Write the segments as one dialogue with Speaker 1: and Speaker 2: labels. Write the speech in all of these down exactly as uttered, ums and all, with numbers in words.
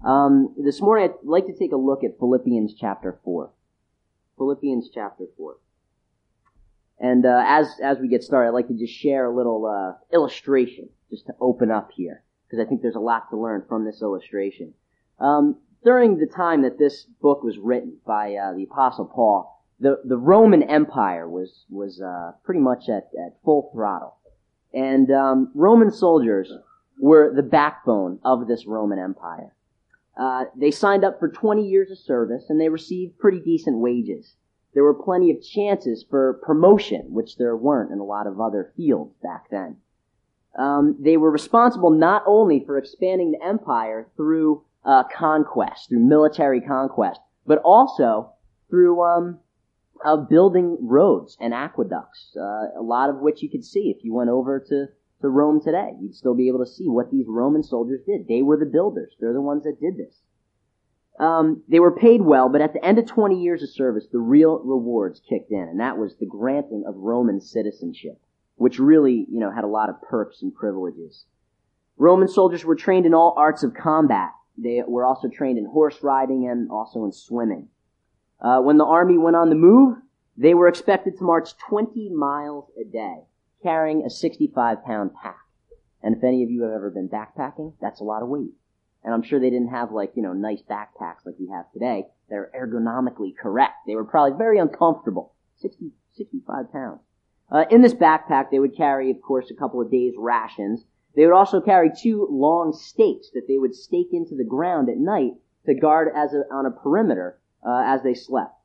Speaker 1: Um, this morning I'd like to take a look at Philippians chapter four. Philippians chapter four. And uh, as as we get started, I'd like to just share a little uh, illustration, just to open up here, because I think there's a lot to learn from this illustration. Um, during the time that this book was written by uh, the Apostle Paul, the, the Roman Empire was was uh, pretty much at, at full throttle. And um, Roman soldiers were the backbone of this Roman Empire. Uh, they signed up for twenty years of service, and they received pretty decent wages. There were plenty of chances for promotion, which there weren't in a lot of other fields back then. Um, they were responsible not only for expanding the empire through uh, conquest, through military conquest, but also through um, uh, building roads and aqueducts, uh, a lot of which you could see if you went over to, to Rome today. You'd still be able to see what these Roman soldiers did. They were the builders. They're the ones that did this. Um, they were paid well, but at the end of twenty years of service, the real rewards kicked in, and that was the granting of Roman citizenship, which really, you know, had a lot of perks and privileges. Roman soldiers were trained in all arts of combat. They were also trained in horse riding and also in swimming. Uh, when the army went on the move, they were expected to march twenty miles a day, carrying a sixty-five pound pack. And if any of you have ever been backpacking, that's a lot of weight. And I'm sure they didn't have, like, you know, nice backpacks like we have today. They're ergonomically correct. They were probably very uncomfortable. sixty, sixty-five pounds. Uh, in this backpack, they would carry, of course, a couple of days' rations. They would also carry two long stakes that they would stake into the ground at night to guard as a, on a perimeter uh, as they slept.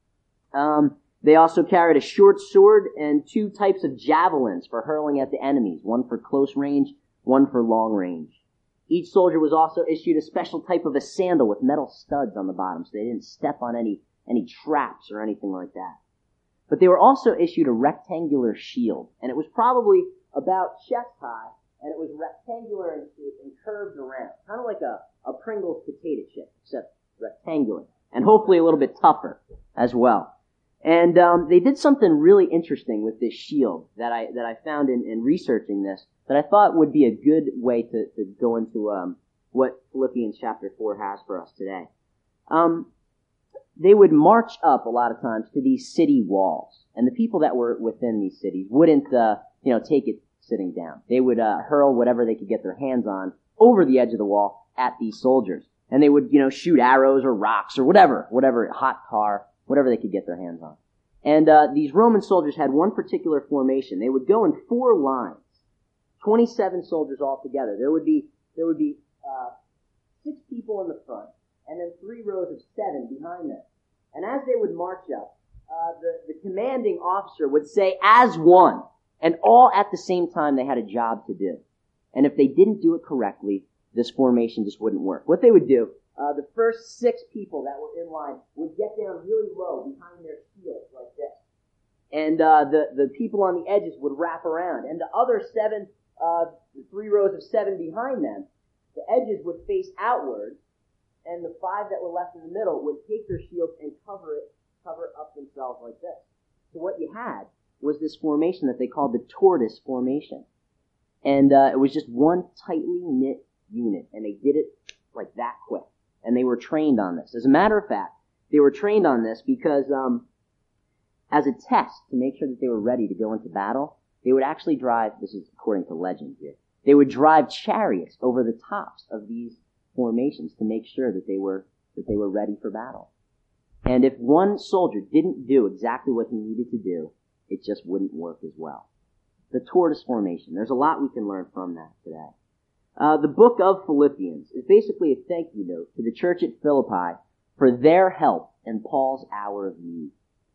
Speaker 1: Um, they also carried a short sword and two types of javelins for hurling at the enemies, one for close range, one for long range. Each soldier was also issued a special type of a sandal with metal studs on the bottom, so they didn't step on any, any traps or anything like that. But they were also issued a rectangular shield, and it was probably about chest high, and it was rectangular in shape and curved around, kind of like a, a Pringles potato chip, except rectangular, and hopefully a little bit tougher as well. And um, they did something really interesting with this shield that I that I found in, in researching this that I thought would be a good way to, to go into um, what Philippians chapter four has for us today. Um, they would march up a lot of times to these city walls, and the people that were within these cities wouldn't uh, you know take it sitting down. They would uh, hurl whatever they could get their hands on over the edge of the wall at these soldiers, and they would you know shoot arrows or rocks or whatever, whatever hot tar. Whatever they could get their hands on. And uh, these Roman soldiers had one particular formation. They would go in four lines, twenty-seven soldiers all together. There would be there would be uh, six people in the front, and then three rows of seven behind them. And as they would march up, uh, the, the commanding officer would say, "As one," and all at the same time they had a job to do. And if they didn't do it correctly, this formation just wouldn't work. What they would do, Uh, the first six people that were in line would get down really low behind their shields like this. And uh, the, the people on the edges would wrap around. And the other seven, uh, the three rows of seven behind them, the edges would face outward, and the five that were left in the middle would take their shields and cover it, cover up themselves like this. So what you had was this formation that they called the tortoise formation. And uh, it was just one tightly knit unit, and they did it like that quick. And they were trained on this. As a matter of fact, they were trained on this because um, as a test to make sure that they were ready to go into battle, they would actually drive, this is according to legend here, they would drive chariots over the tops of these formations to make sure that they were that they were ready for battle. And if one soldier didn't do exactly what he needed to do, it just wouldn't work as well. The tortoise formation. There's a lot we can learn from that today. Uh, the book of Philippians is basically a thank you note to the church at Philippi for their help in Paul's hour of need.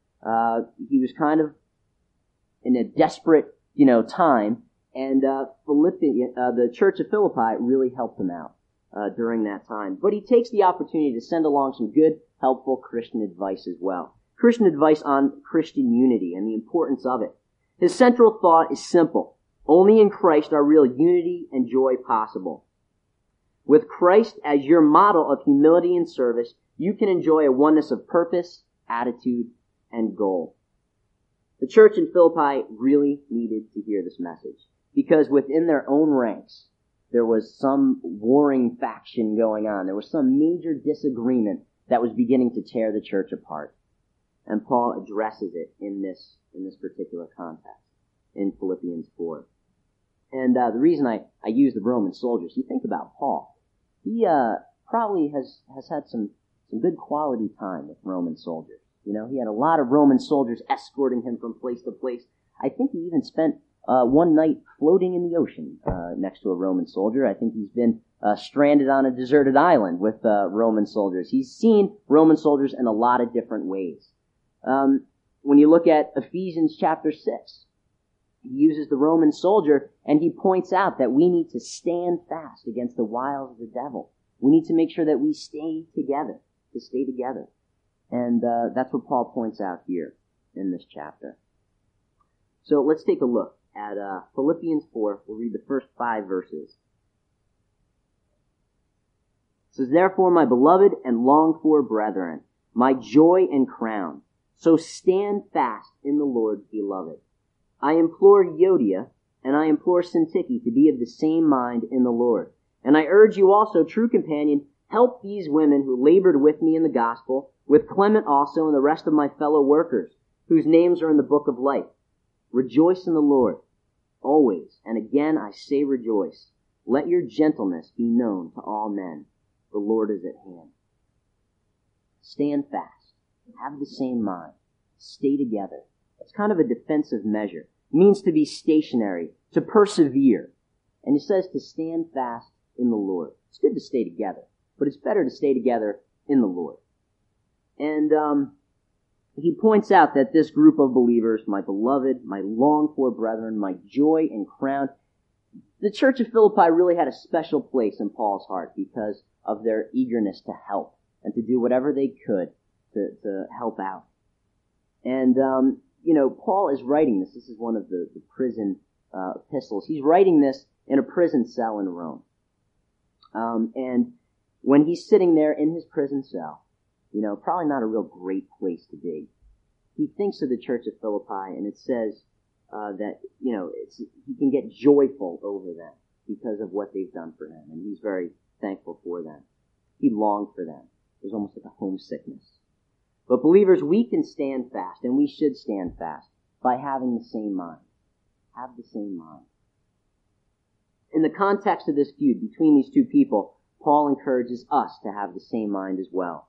Speaker 1: Uh, he was kind of in a desperate, you know, time, and uh, Philippi, uh, the church of Philippi really helped him out uh, during that time. But he takes the opportunity to send along some good, helpful Christian advice as well. Christian advice on Christian unity and the importance of it. His central thought is simple. Only in Christ are real unity and joy possible. With Christ as your model of humility and service, you can enjoy a oneness of purpose, attitude, and goal. The church in Philippi really needed to hear this message because within their own ranks, there was some warring faction going on. There was some major disagreement that was beginning to tear the church apart. And Paul addresses it in this in this particular context, in Philippians four. And uh, the reason I, I use the Roman soldiers, you think about Paul. He uh, probably has, has had some, some good quality time with Roman soldiers. You know, he had a lot of Roman soldiers escorting him from place to place. I think he even spent uh, one night floating in the ocean uh, next to a Roman soldier. I think he's been uh, stranded on a deserted island with uh, Roman soldiers. He's seen Roman soldiers in a lot of different ways. Um, when you look at Ephesians chapter six, he uses the Roman soldier and he points out that we need to stand fast against the wiles of the devil. We need to make sure that we stay together, to stay together. And uh, that's what Paul points out here in this chapter. So let's take a look at uh, Philippians four. We'll read the first five verses. It says, "Therefore, my beloved and longed-for brethren, my joy and crown, so stand fast in the Lord, beloved. I implore Euodia and I implore Syntyche to be of the same mind in the Lord. And I urge you also, true companion, help these women who labored with me in the gospel, with Clement also and the rest of my fellow workers, whose names are in the book of life. Rejoice in the Lord, always. And again I say rejoice. Let your gentleness be known to all men. The Lord is at hand." Stand fast. Have the same mind. Stay together. It's kind of a defensive measure. It means to be stationary, to persevere. And it says to stand fast in the Lord. It's good to stay together, but it's better to stay together in the Lord. And um, he points out that this group of believers, my beloved, my longed-for brethren, my joy and crown, the church of Philippi really had a special place in Paul's heart because of their eagerness to help and to do whatever they could to, to help out. And, um, you know, Paul is writing this. This is one of the, the prison uh, epistles. He's writing this in a prison cell in Rome. Um, and when he's sitting there in his prison cell, you know, probably not a real great place to be, he thinks of the church of Philippi, and it says uh, that, you know, it's, he can get joyful over them because of what they've done for him, and he's very thankful for them. He longed for them. It was almost like a homesickness. But believers, we can stand fast, and we should stand fast, by having the same mind. Have the same mind. In the context of this feud between these two people, Paul encourages us to have the same mind as well.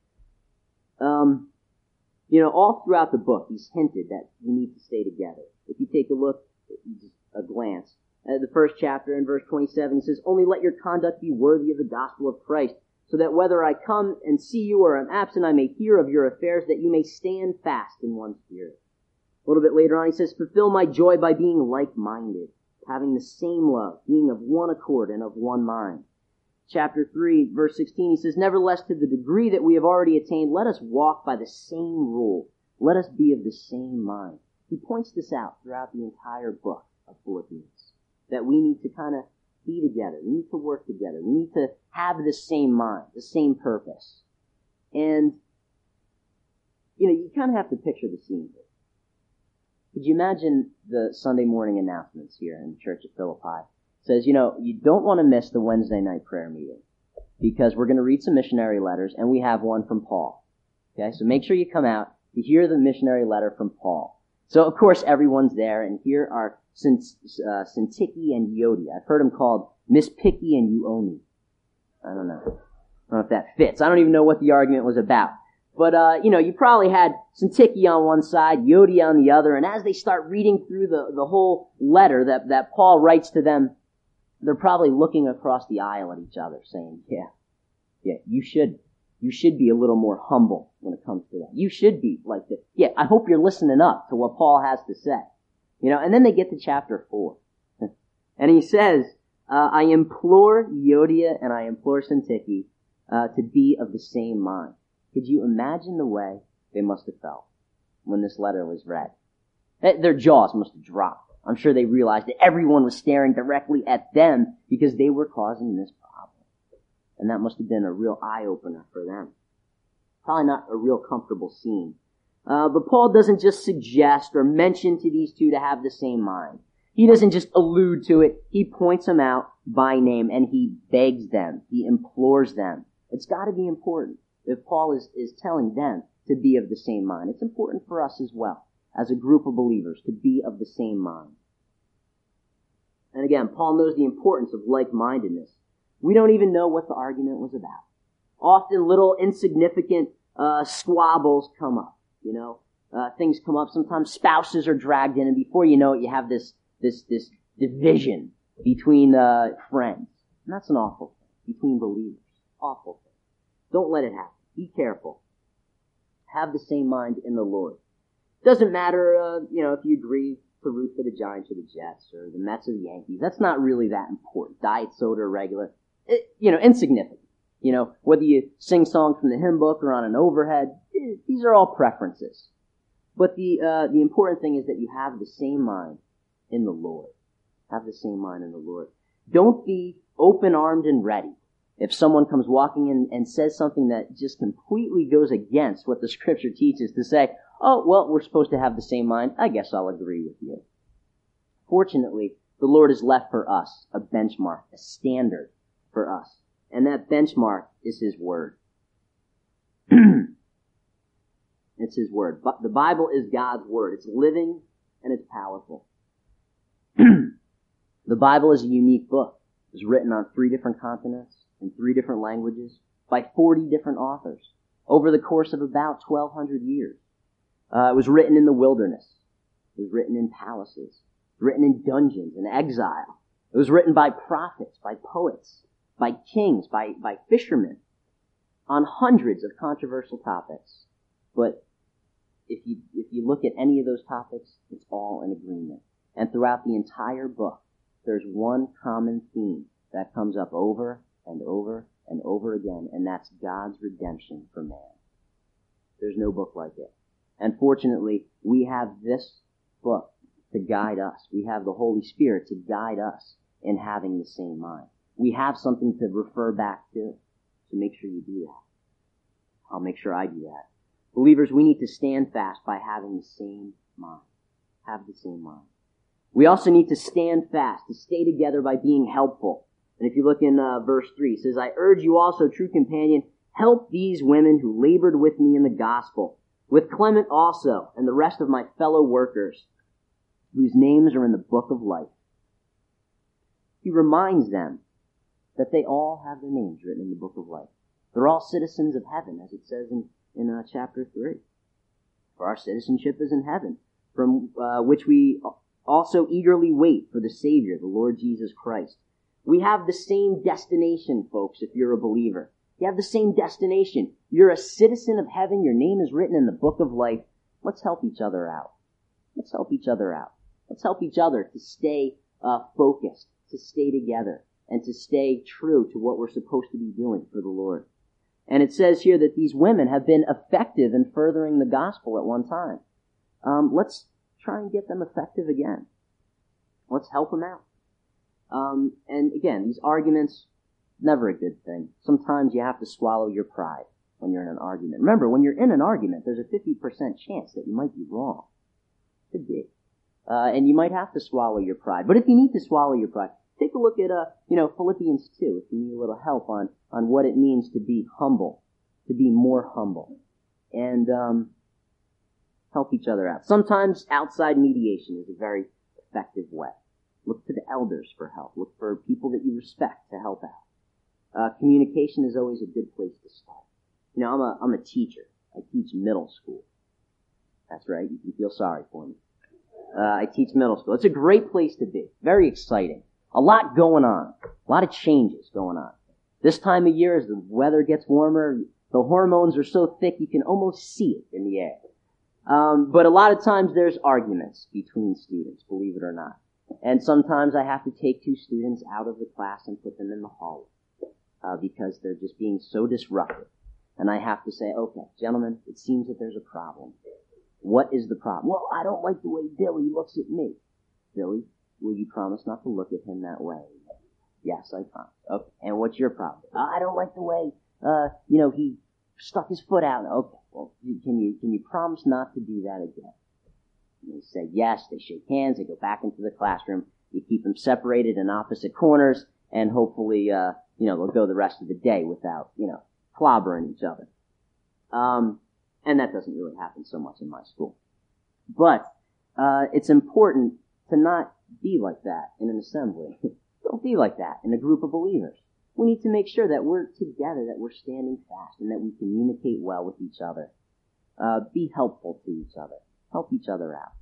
Speaker 1: Um, you know, all throughout the book, he's hinted that we need to stay together. If you take a look, just a glance, at the first chapter in verse twenty-seven, he says, "Only let your conduct be worthy of the gospel of Christ, so that whether I come and see you or am absent, I may hear of your affairs, that you may stand fast in one spirit." A little bit later on, he says, "Fulfill my joy by being like-minded, having the same love, being of one accord and of one mind." Chapter three, verse sixteen, he says, "Nevertheless, to the degree that we have already attained, let us walk by the same rule. Let us be of the same mind." He points this out throughout the entire book of Philippians, that we need to kind of be together. We need to work together. We need to have the same mind, the same purpose. And, you know, you kind of have to picture the scene here. Could you imagine the Sunday morning announcements here in the Church of Philippi? It says, you know, you don't want to miss the Wednesday night prayer meeting because we're going to read some missionary letters, and we have one from Paul. Okay, so make sure you come out to hear the missionary letter from Paul. So, of course, everyone's there, and here are uh, Syntyche and Euodia. I've heard them called Miss Picky and You Owe Me. I don't know. I don't know if that fits. I don't even know what the argument was about. But, uh, you know, you probably had Syntyche on one side, Euodia on the other, and as they start reading through the, the whole letter that, that Paul writes to them, they're probably looking across the aisle at each other saying, yeah, yeah, you should, you should be a little more humble when it comes to that. You should be like this. Yeah, I hope you're listening up to what Paul has to say. You know, and then they get to chapter four. And he says, uh, I implore Euodia and I implore Syntyche uh, to be of the same mind. Could you imagine the way they must have felt when this letter was read? Their jaws must have dropped. I'm sure they realized that everyone was staring directly at them because they were causing this problem. And that must have been a real eye-opener for them. Probably not a real comfortable scene. Uh, but Paul doesn't just suggest or mention to these two to have the same mind. He doesn't just allude to it. He points them out by name, and he begs them, he implores them. It's got to be important. If Paul is, is telling them to be of the same mind, it's important for us as well, as a group of believers, to be of the same mind. And again, Paul knows the importance of like-mindedness. We don't even know what the argument was about. Often little insignificant uh, squabbles come up, you know. Uh, things come up. Sometimes spouses are dragged in, and before you know it, you have this this this division between uh, friends. And that's an awful thing. Between believers. Awful thing. Don't let it happen. Be careful. Have the same mind in the Lord. Doesn't matter, uh, you know, if you agree to root for the Giants or the Jets or the Mets or the Yankees. That's not really that important. Diet soda or regular. It, you know, insignificant. You know, whether you sing songs from the hymn book or on an overhead, these are all preferences. But the uh, the important thing is that you have the same mind in the Lord. Have the same mind in the Lord. Don't be open-armed and ready. If someone comes walking in and says something that just completely goes against what the Scripture teaches, to say, oh, well, we're supposed to have the same mind, I guess I'll agree with you. Fortunately, the Lord has left for us a benchmark, a standard for us. And that benchmark is His Word. It's His Word. But the Bible is God's Word. It's living and it's powerful. The Bible is a unique book. It was written on three different continents, in three different languages, by forty different authors, over the course of about twelve hundred years. Uh, it was written in the wilderness. It was written in palaces. Written in dungeons, in exile. It was written by prophets, by poets, by kings, by, by fishermen, on hundreds of controversial topics. But if you, if you look at any of those topics, it's all in agreement. And throughout the entire book, there's one common theme that comes up over and over and over again, and that's God's redemption for man. There's no book like it. And fortunately, we have this book to guide us. We have the Holy Spirit to guide us in having the same mind. We have something to refer back to. So make sure you do that. I'll make sure I do that. Believers, we need to stand fast by having the same mind. Have the same mind. We also need to stand fast, to stay together by being helpful. And if you look in uh, verse three, it says, I urge you also, true companion, help these women who labored with me in the gospel, with Clement also, and the rest of my fellow workers, whose names are in the book of life. He reminds them that they all have their names written in the book of life. They're all citizens of heaven, as it says in, in uh, chapter three. For our citizenship is in heaven, from uh, which we also eagerly wait for the Savior, the Lord Jesus Christ. We have the same destination, folks, if you're a believer. You have the same destination. You're a citizen of heaven. Your name is written in the book of life. Let's help each other out. Let's help each other out. Let's help each other to stay uh, focused, to stay together, and to stay true to what we're supposed to be doing for the Lord. And it says here that these women have been effective in furthering the gospel at one time. Um, let's try and get them effective again. Let's help them out. Um, and again, these arguments, never a good thing. Sometimes you have to swallow your pride when you're in an argument. Remember, when you're in an argument, there's a fifty percent chance that you might be wrong. Could be. Uh, and you might have to swallow your pride. But if you need to swallow your pride, take a look at, uh, you know, Philippians two, if you need a little help on, on what it means to be humble, to be more humble, and um, help each other out. Sometimes outside mediation is a very effective way. Look to the elders for help. Look for people that you respect to help out. Uh, communication is always a good place to start. You know, I'm a, I'm a teacher. I teach middle school. That's right. You can feel sorry for me. Uh, I teach middle school. It's a great place to be. Very exciting. A lot going on. A lot of changes going on. This time of year, as the weather gets warmer, the hormones are so thick you can almost see it in the air. Um, but a lot of times there's arguments between students, believe it or not. And sometimes I have to take two students out of the class and put them in the hallway uh, because they're just being so disruptive. And I have to say, okay, gentlemen, it seems that there's a problem. What is the problem? Well, I don't like the way Billy looks at me. Billy, will you promise not to look at him that way? Yes, I promise. Okay, and what's your problem? Uh, I don't like the way, uh, you know, he stuck his foot out. Okay, well, can you can you promise not to do that again? And they say yes, they shake hands, they go back into the classroom, you keep them separated in opposite corners, and hopefully, uh, you know, they'll go the rest of the day without, you know, clobbering each other. Um, and that doesn't really happen so much in my school. But uh, it's important to not be like that in an assembly. Don't be like that in a group of believers. We need to make sure that we're together, that we're standing fast, and that we communicate well with each other. Uh, be helpful to each other. Help each other out.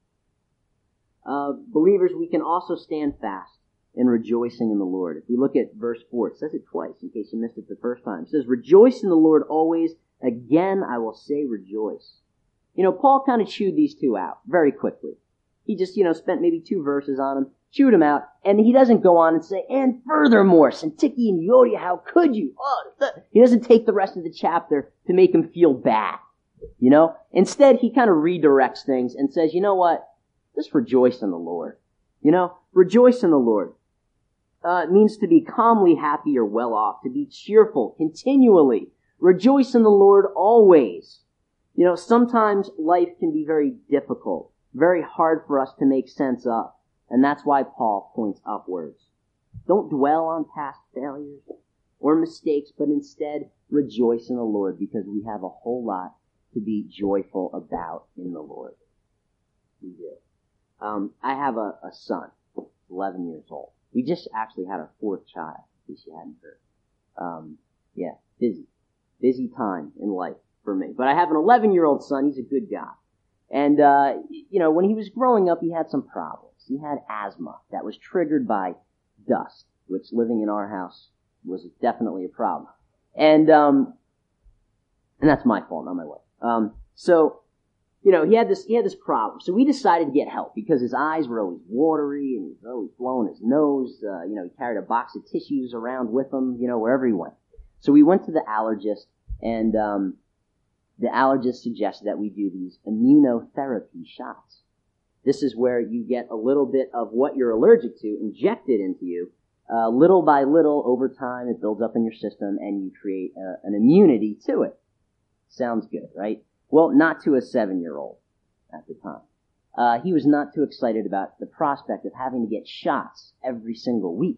Speaker 1: Uh, believers, we can also stand fast in rejoicing in the Lord. If we look at verse four, it says it twice, in case you missed it the first time. It says, rejoice in the Lord always. Again, I will say rejoice. You know, Paul kind of chewed these two out very quickly. He just, you know, spent maybe two verses on them, chewed them out, and he doesn't go on and say, and furthermore, Syntyche and Euodia, how could you? Oh, he doesn't take the rest of the chapter to make him feel bad, you know? Instead, he kind of redirects things and says, you know what? Just rejoice in the Lord. You know, rejoice in the Lord. Uh, it means to be calmly happy or well off, to be cheerful continually. Rejoice in the Lord always. You know, sometimes life can be very difficult, very hard for us to make sense of. And that's why Paul points upwards. Don't dwell on past failures or mistakes, but instead rejoice in the Lord, because we have a whole lot to be joyful about in the Lord. We do. Um, I have a, a son, eleven years old. We just actually had our fourth child, in case you hadn't heard. Um, yeah, busy. Busy time in life for me. But I have an eleven-year-old son. He's a good guy. And, uh, you know, when he was growing up, he had some problems. He had asthma that was triggered by dust, which living in our house was definitely a problem. And, um, and that's my fault, not my wife. Um, so, you know, he had this, he had this problem. So we decided to get help because his eyes were always watery and he was always blowing his nose. Uh, you know, he carried a box of tissues around with him, you know, wherever he went. So we went to the allergist, and, um, the allergist suggested that we do these immunotherapy shots. This is where you get a little bit of what you're allergic to injected into you. Uh, little by little, over time, it builds up in your system, and you create uh, an immunity to it. Sounds good, right? Well, not to a seven-year-old at the time. Uh, he was not too excited about the prospect of having to get shots every single week.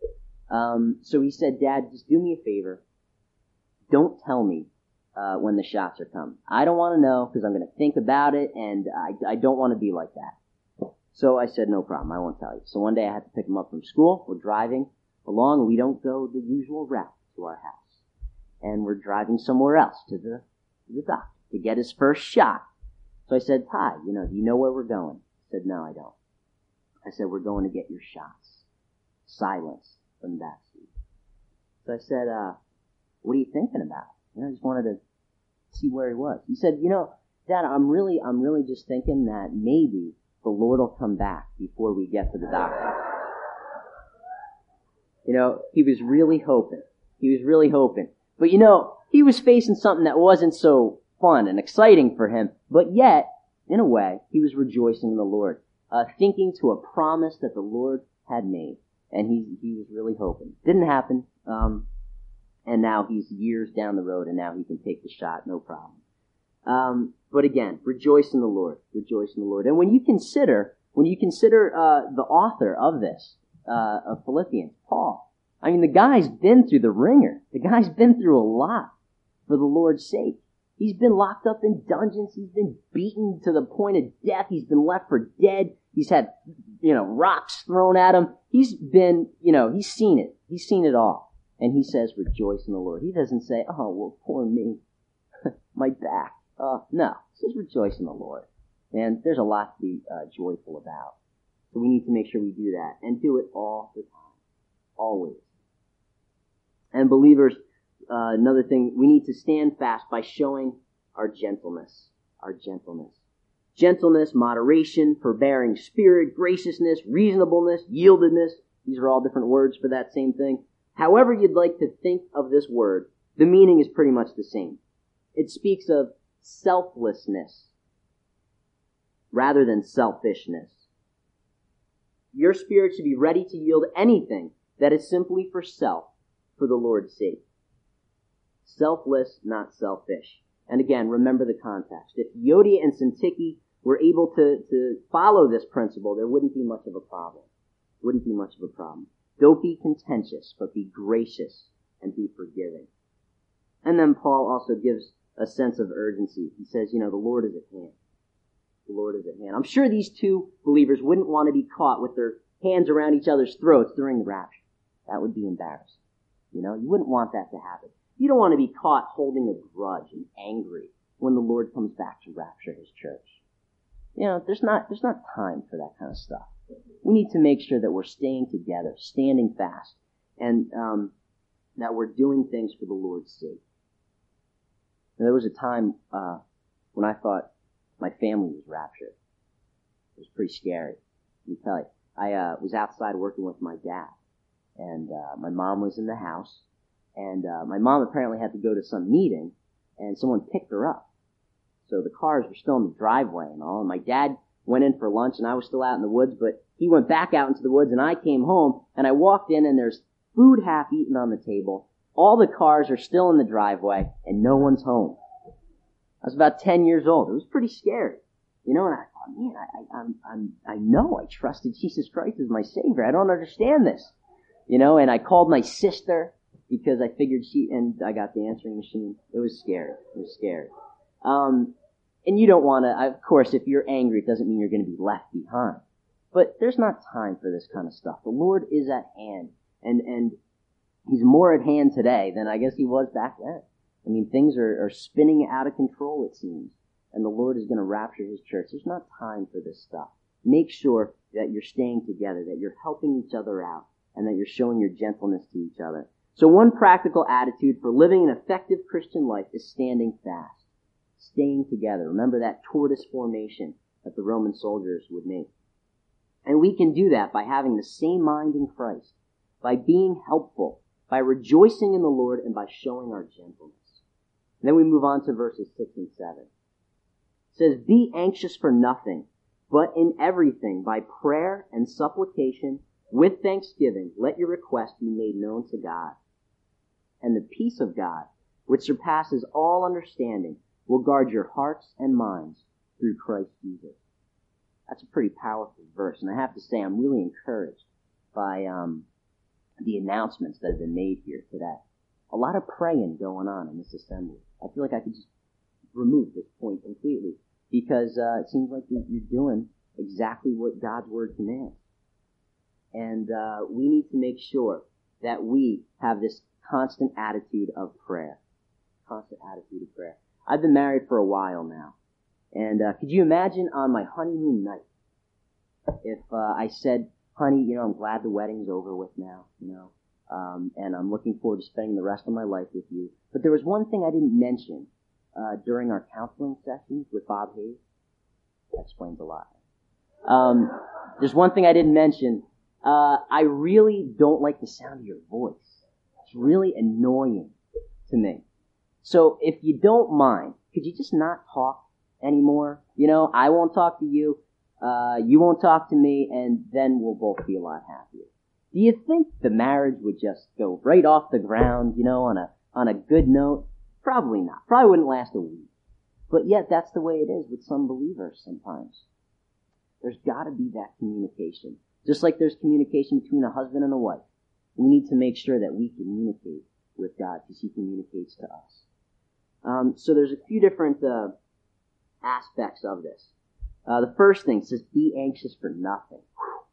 Speaker 1: Um, so he said, Dad, just do me a favor. Don't tell me uh, when the shots are coming. I don't want to know because I'm going to think about it, and I, I don't want to be like that. So I said, no problem, I won't tell you. So one day I had to pick him up from school. We're driving along, and we don't go the usual route to our house. And we're driving somewhere else to the, to the doctor to get his first shot. So I said, Ty, you know, do you know where we're going? He said, no, I don't. I said, we're going to get your shots. Silence from the backseat. So I said, uh, what are you thinking about? You know, I just wanted to see where he was. He said, you know, Dad, I'm really, I'm really just thinking that maybe the Lord will come back before we get to the doctor. You know, he was really hoping. He was really hoping. But you know, he was facing something that wasn't so fun and exciting for him, but yet, in a way, he was rejoicing in the Lord, uh, thinking to a promise that the Lord had made, and he he was really hoping. Didn't happen, um, and now he's years down the road, and now he can take the shot, no problem. Um, but again, rejoice in the Lord, rejoice in the Lord. And when you consider, when you consider uh, the author of this, uh, of Philippians, Paul, I mean, the guy's been through the ringer. The guy's been through a lot for the Lord's sake. He's been locked up in dungeons. He's been beaten to the point of death. He's been left for dead. He's had, you know, rocks thrown at him. He's been, you know, he's seen it. He's seen it all. And he says, rejoice in the Lord. He doesn't say, oh, well, poor me. My back. Uh, no. He says, rejoice in the Lord. And there's a lot to be uh, joyful about. So we need to make sure we do that and do it all the time. Always. And believers, uh, another thing, we need to stand fast by showing our gentleness. Our gentleness. Gentleness, moderation, forbearing spirit, graciousness, reasonableness, yieldedness. These are all different words for that same thing. However you'd like to think of this word, the meaning is pretty much the same. It speaks of selflessness rather than selfishness. Your spirit should be ready to yield anything that is simply for self, for the Lord's sake. Selfless, not selfish. And again, remember the context. If Euodia and Syntyche were able to, to follow this principle, there wouldn't be much of a problem. Wouldn't be much of a problem. Don't be contentious, but be gracious and be forgiving. And then Paul also gives a sense of urgency. He says, you know, the Lord is at hand. The Lord is at hand. I'm sure these two believers wouldn't want to be caught with their hands around each other's throats during the rapture. That would be embarrassing. You know, you wouldn't want that to happen. You don't want to be caught holding a grudge and angry when the Lord comes back to rapture his church. You know, there's not, there's not time for that kind of stuff. We need to make sure that we're staying together, standing fast, and um, that we're doing things for the Lord's sake. Now, there was a time uh, when I thought my family was raptured. It was pretty scary. Let me tell you. I uh, was outside working with my dad, and uh, my mom was in the house, and uh, my mom apparently had to go to some meeting, and someone picked her up. So the cars were still in the driveway and all, and my dad went in for lunch, and I was still out in the woods, but he went back out into the woods, and I came home, and I walked in, and there's food half eaten on the table. All the cars are still in the driveway, and no one's home. I was about ten years old. It was pretty scary. You know, and I thought, man, I, I, I'm, I'm, I know I trusted Jesus Christ as my Savior. I don't understand this. You know, and I called my sister because I figured she, and I got the answering machine. It was scary. It was scary. Um, and you don't want to, of course, if you're angry, it doesn't mean you're going to be left behind. But there's not time for this kind of stuff. The Lord is at hand. And, and He's more at hand today than I guess He was back then. I mean, things are, are spinning out of control, it seems. And the Lord is going to rapture His church. There's not time for this stuff. Make sure that you're staying together, that you're helping each other out, and that you're showing your gentleness to each other. So one practical attitude for living an effective Christian life is standing fast. Staying together. Remember that tortoise formation that the Roman soldiers would make. And we can do that by having the same mind in Christ, by being helpful, by rejoicing in the Lord, and by showing our gentleness. And then we move on to verses six and seven. It says, "Be anxious for nothing, but in everything, by prayer and supplication, with thanksgiving, let your requests be made known to God. And the peace of God, which surpasses all understanding, will guard your hearts and minds through Christ Jesus." That's a pretty powerful verse, and I have to say I'm really encouraged by um, the announcements that have been made here today. A lot of praying going on in this assembly. I feel like I could just remove this point completely, because uh, it seems like you're, you're doing exactly what God's Word commands. And uh, we need to make sure that we have this constant attitude of prayer. Constant attitude of prayer. I've been married for a while now. And uh, could you imagine on my honeymoon night if uh, I said, "Honey, you know, I'm glad the wedding's over with now, you know, um, and I'm looking forward to spending the rest of my life with you. But there was one thing I didn't mention uh, during our counseling sessions with Bob Hayes." That explains a lot. Um, there's one thing I didn't mention. Uh, I really don't like the sound of your voice. It's really annoying to me. So if you don't mind, could you just not talk anymore? You know, I won't talk to you, uh, you won't talk to me, and then we'll both be a lot happier. Do you think the marriage would just go right off the ground, you know, on a on a good note? Probably not. Probably wouldn't last a week. But yet that's the way it is with some believers sometimes. There's got to be that communication. Just like there's communication between a husband and a wife. We need to make sure that we communicate with God because He communicates to us. Um, so there's a few different uh, aspects of this. Uh, the first thing says, "Be anxious for nothing."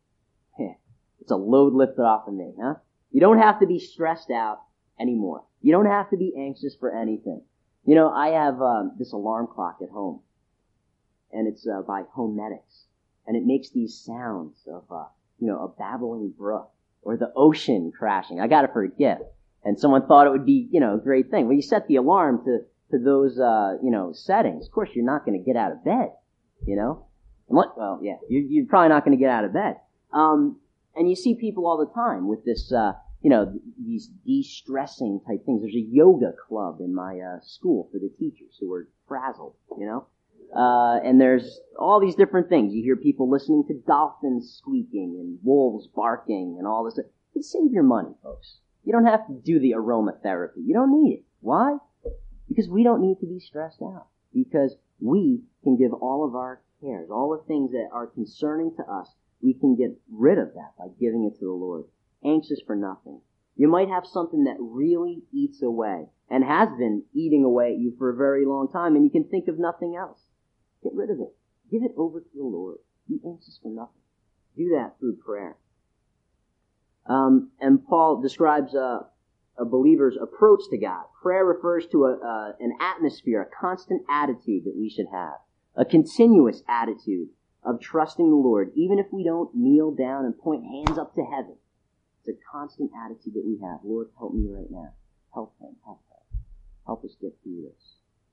Speaker 1: It's a load lifted off of me, huh? You don't have to be stressed out anymore. You don't have to be anxious for anything. You know, I have um, this alarm clock at home, and it's uh, by Homedics, and it makes these sounds of, uh, you know, a babbling brook or the ocean crashing. I got it for a gift, and someone thought it would be, you know, a great thing. Well, you set the alarm to to those, uh, you know, settings. Of course, you're not going to get out of bed, you know. Well, yeah, you're, you're probably not going to get out of bed. Um, and you see people all the time with this, uh, you know, these de-stressing type things. There's a yoga club in my uh, school for the teachers who are frazzled, you know. Uh, and there's all these different things. You hear people listening to dolphins squeaking and wolves barking and all this. You save your money, folks. You don't have to do the aromatherapy. You don't need it. Why? Because we don't need to be stressed out. Because we can give all of our cares, all the things that are concerning to us, we can get rid of that by giving it to the Lord. anxious for nothing. You might have something that really eats away and has been eating away at you for a very long time, and you can think of nothing else. Get rid of it. Give it over to the Lord. Be anxious for nothing. Do that through prayer. Um, and Paul describes a, a believer's approach to God. Prayer refers to a, a, an atmosphere, a constant attitude that we should have, a continuous attitude of trusting the Lord, even if we don't kneel down and point hands up to heaven. It's a constant attitude that we have. Lord, help me right now. Help him. Help her. Help us get through this.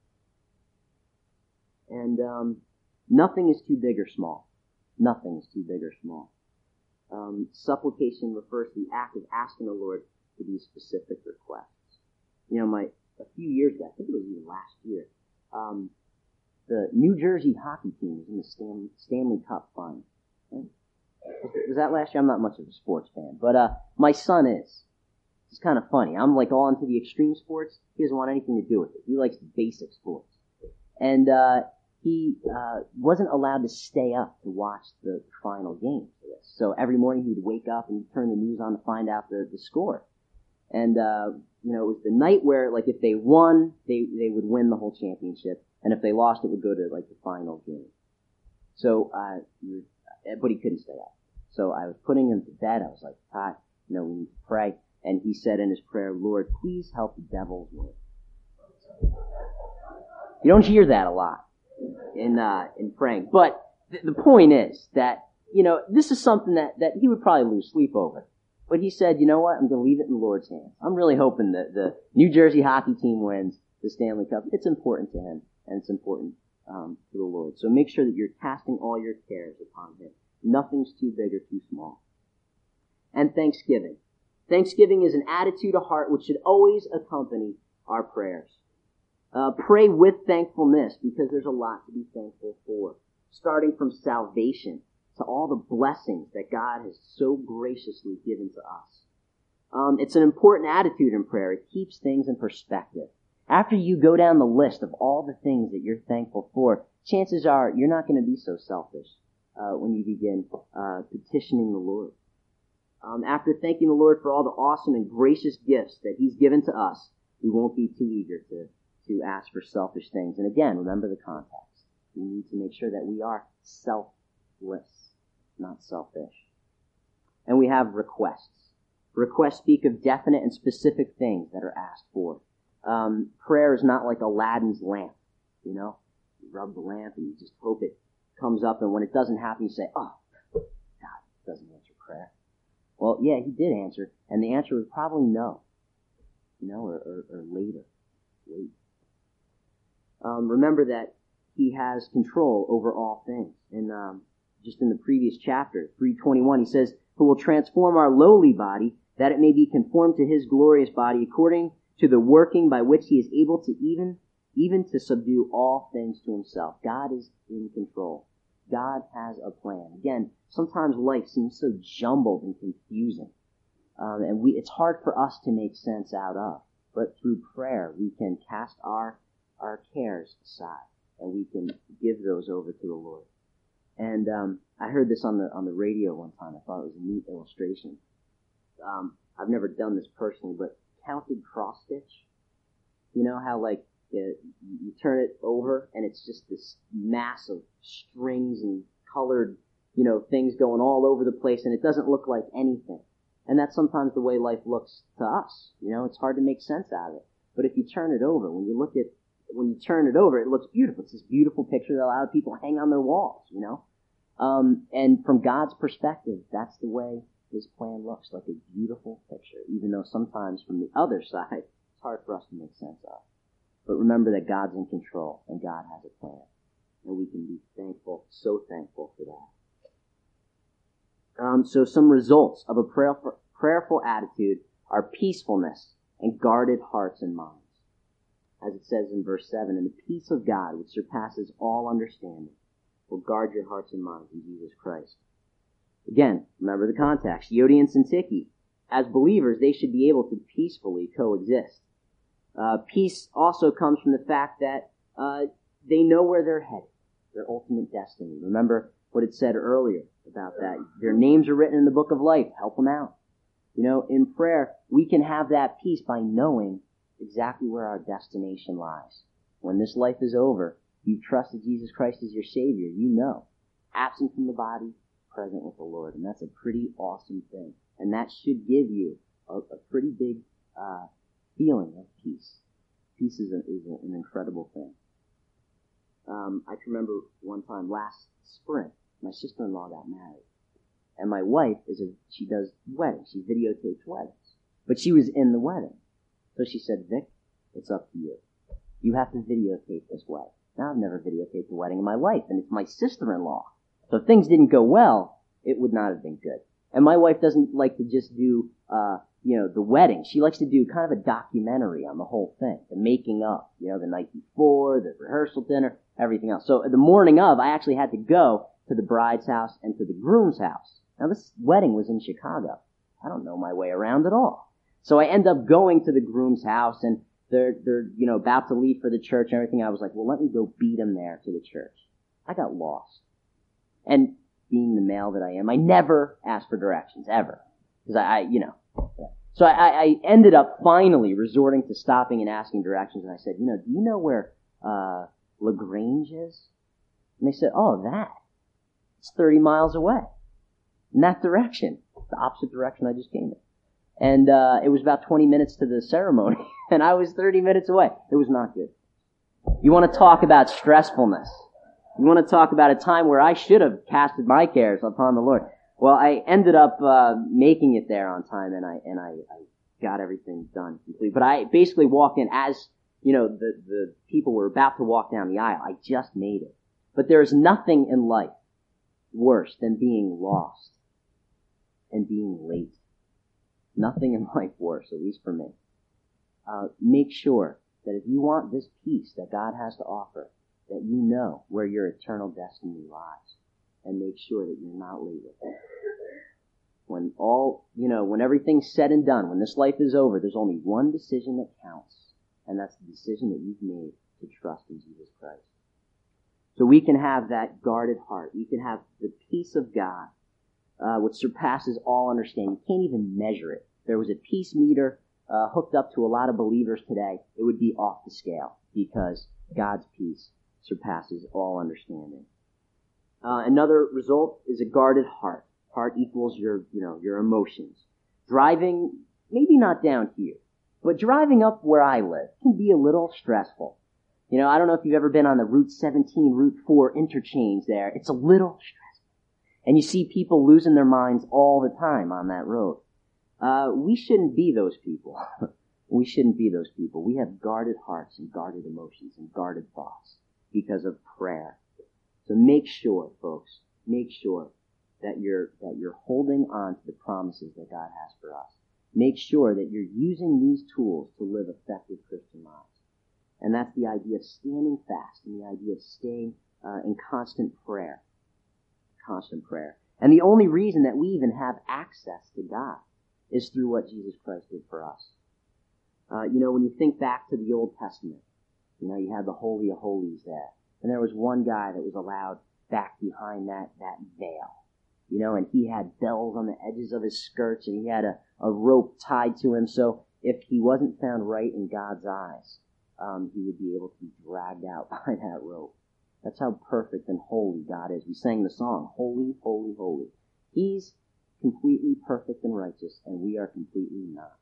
Speaker 1: And um, nothing is too big or small. Nothing is too big or small. Um, supplication refers to the act of asking the Lord for these specific requests. You know, my a few years ago, I think it was even last year, um, the New Jersey hockey team was in the Stan, Stanley Cup final. Right? Was that last year? I'm not much of a sports fan, but uh, my son is. It's kind of funny. I'm like all into the extreme sports. He doesn't want anything to do with it. He likes the basic sports. And uh, he uh, wasn't allowed to stay up to watch the final game for this. So every morning he would wake up and turn the news on to find out the, the score. And, uh, you know, it was the night where, like, if they won, they, they would win the whole championship. And if they lost, it would go to, like, the final game. So, uh, but he couldn't stay up. So I was putting him to bed. I was like, Todd, you know, we need to pray. And he said in his prayer, Lord, please help the Devils win. You don't hear that a lot in, uh, in praying. But th- the point is that, you know, this is something that, that he would probably lose sleep over. But he said, you know what, I'm going to leave it in the Lord's hands. I'm really hoping that the New Jersey hockey team wins the Stanley Cup. It's important to him, and it's important um, to the Lord. So make sure that you're casting all your cares upon him. Nothing's too big or too small. And thanksgiving. Thanksgiving is an attitude of heart which should always accompany our prayers. Uh, pray with thankfulness, because there's a lot to be thankful for. Starting from salvation to all the blessings that God has so graciously given to us. Um, it's an important attitude in prayer. It keeps things in perspective. After you go down the list of all the things that you're thankful for, chances are you're not going to be so selfish uh, when you begin uh, petitioning the Lord. Um, after thanking the Lord for all the awesome and gracious gifts that He's given to us, we won't be too eager to, to ask for selfish things. And again, remember the context. We need to make sure that we are selfless, not selfish. And we have requests. Requests speak of definite and specific things that are asked for. Um, prayer is not like Aladdin's lamp, you know? You rub the lamp and you just hope it comes up, and when it doesn't happen, you say, oh, God doesn't answer prayer. Well, yeah, He did answer, and the answer was probably no, you know, or, or, or later. Wait. Um, remember that He has control over all things. And um, just in the previous chapter, three twenty-one, He says, who will transform our lowly body, that it may be conformed to His glorious body, according to the working by which He is able to even, even to subdue all things to Himself. God is in control. God has a plan. Again, sometimes life seems so jumbled and confusing, um, and we it's hard for us to make sense out of. But through prayer, we can cast our our cares aside, and we can give those over to the Lord. And um, I heard this on the on the radio one time. I thought it was a neat illustration. Um, I've never done this personally, but counted cross stitch. You know how like you, you turn it over and it's just this mass of strings and colored, you know, things going all over the place, and it doesn't look like anything. And that's sometimes the way life looks to us. You know, it's hard to make sense out of it. But if you turn it over, when you look at when you turn it over, it looks beautiful. It's this beautiful picture that a lot of people hang on their walls, you know. Um, and from God's perspective, that's the way His plan looks, like a beautiful picture, even though sometimes from the other side, it's hard for us to make sense of. But remember that God's in control, and God has a plan. And we can be thankful, so thankful for that. Um, so some results of a prayerful, prayerful attitude are peacefulness and guarded hearts and minds. As it says in verse seven, and the peace of God, which surpasses all understanding, will guard your hearts and minds in Jesus Christ. Again, remember the context. Yodi and Syntyche, as believers, they should be able to peacefully coexist. Uh, peace also comes from the fact that uh, they know where they're headed, their ultimate destiny. Remember what it said earlier about that. Their names are written in the book of life. Help them out. You know, in prayer, we can have that peace by knowing exactly where our destination lies. When this life is over, you've trusted Jesus Christ as your Savior, you know. Absent from the body, present with the Lord. And that's a pretty awesome thing. And that should give you a, a pretty big uh, feeling of peace. Peace is, a, is a, an incredible thing. Um, I can remember one time last spring, my sister-in-law got married. And my wife, is a she does weddings. She videotapes weddings. But she was in the wedding. So she said, Vic, it's up to you. You have to videotape this wedding. Now, I've never videotaped a wedding in my life, and it's my sister-in-law. So if things didn't go well, it would not have been good. And my wife doesn't like to just do, uh, you know, the wedding. She likes to do kind of a documentary on the whole thing, the making of, you know, the night before, the rehearsal dinner, everything else. So the morning of, I actually had to go to the bride's house and to the groom's house. Now, this wedding was in Chicago. I don't know my way around at all. So I end up going to the groom's house, and they're, they're, you know, about to leave for the church and everything. I was like, well, let me go beat them there to the church. I got lost. And being the male that I am, I never asked for directions, ever. Because I, I, you know. So I, I ended up finally resorting to stopping and asking directions, and I said, you know, do you know where uh, LaGrange is? And they said, oh, that. It's thirty miles away. In that direction. The opposite direction I just came in. And uh, it was about twenty minutes to the ceremony, and I was thirty minutes away. It was not good. You want to talk about stressfulness. You want to talk about a time where I should have casted my cares upon the Lord. Well, I ended up uh, making it there on time, and I and I, I got everything done completely. But I basically walked in as, you know, the, the people were about to walk down the aisle. I just made it. But there is nothing in life worse than being lost and being late. Nothing in life worse, at least for me. Uh, make sure that if you want this peace that God has to offer, that you know where your eternal destiny lies, and make sure that you're not late with it. When all, you know, when everything's said and done, when this life is over, there's only one decision that counts, and that's the decision that you've made to trust in Jesus Christ. So we can have that guarded heart. We can have the peace of God, uh, which surpasses all understanding. You can't even measure it. If there was a peace meter uh, hooked up to a lot of believers today, it would be off the scale, because God's peace surpasses all understanding. Uh, another result is a guarded heart. Heart equals your, you know, your emotions. Driving, maybe not down here, but driving up where I live can be a little stressful. You know, I don't know if you've ever been on the Route seventeen, Route four interchange there. It's a little stressful. And you see people losing their minds all the time on that road. Uh, we shouldn't be those people. We shouldn't be those people. We have guarded hearts and guarded emotions and guarded thoughts because of prayer. So make sure, folks, make sure that you're that you're holding on to the promises that God has for us. Make sure that you're using these tools to live effective Christian lives. And that's the idea of standing fast and the idea of staying uh, in constant prayer. Constant prayer. And the only reason that we even have access to God is through what Jesus Christ did for us. Uh, you know, when you think back to the Old Testament, you know, you had the Holy of Holies there. And there was one guy that was allowed back behind that, that veil. You know, and he had bells on the edges of his skirts, and he had a, a rope tied to him. So if he wasn't found right in God's eyes, um, he would be able to be dragged out by that rope. That's how perfect and holy God is. We sang the song, Holy, Holy, Holy. He's completely perfect and righteous, and we are completely not.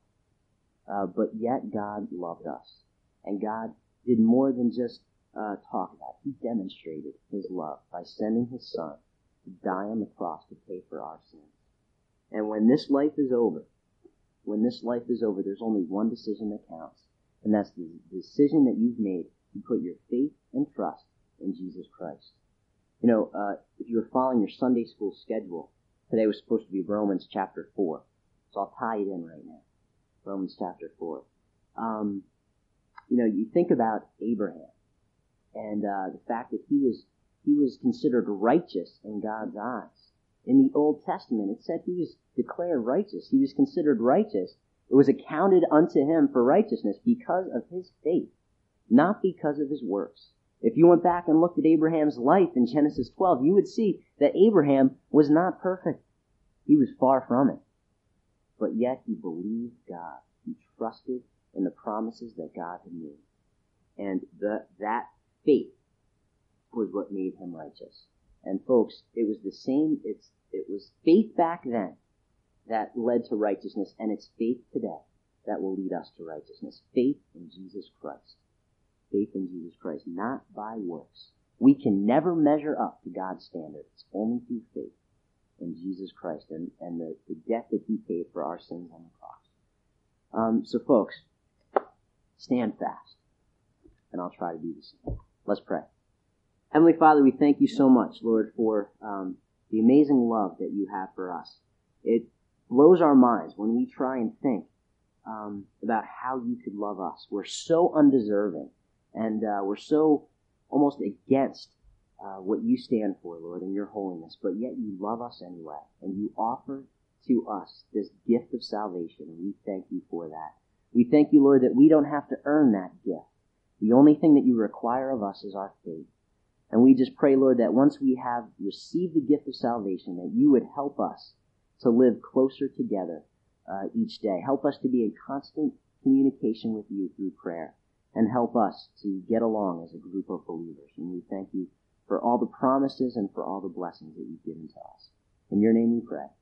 Speaker 1: Uh, but yet God loved us. And God did more than just uh, talk about it. He demonstrated his love by sending his Son to die on the cross to pay for our sins. And when this life is over, when this life is over, there's only one decision that counts. And that's the decision that you've made to put your faith and trust in Jesus Christ. You know, uh, if you were following your Sunday school schedule, today was supposed to be Romans chapter four. So I'll tie it in right now. Romans chapter four. Um, you know, you think about Abraham and uh, the fact that he was he was considered righteous in God's eyes. In the Old Testament, it said he was declared righteous. He was considered righteous. It was accounted unto him for righteousness because of his faith, not because of his works. If you went back and looked at Abraham's life in Genesis twelve, you would see that Abraham was not perfect. He was far from it. but yet he believed God. He trusted in the promises that God had made. And the, that faith was what made him righteous. And folks, it was the same, it's, it was faith back then that led to righteousness, and it's faith today that will lead us to righteousness. Faith in Jesus Christ. Faith in Jesus Christ, not by works. We can never measure up to God's standard. It's only through faith in Jesus Christ and, and the, the death that he paid for our sins on the cross. Um, so folks, stand fast, and I'll try to do the same. Let's pray. Heavenly Father, we thank you so much, Lord, for um, the amazing love that you have for us. It blows our minds when we try and think um, about how you could love us. We're so undeserving, and uh, we're so almost against uh, what you stand for, Lord, in your holiness, but yet you love us anyway, and you offer to us this gift of salvation, and we thank you for that. We thank you, Lord, that we don't have to earn that gift. The only thing that you require of us is our faith. And we just pray, Lord, that once we have received the gift of salvation, that you would help us to live closer together uh, each day. Help us to be in constant communication with you through prayer, and help us to get along as a group of believers. And we thank you for all the promises and for all the blessings that you've given to us. In your name we pray.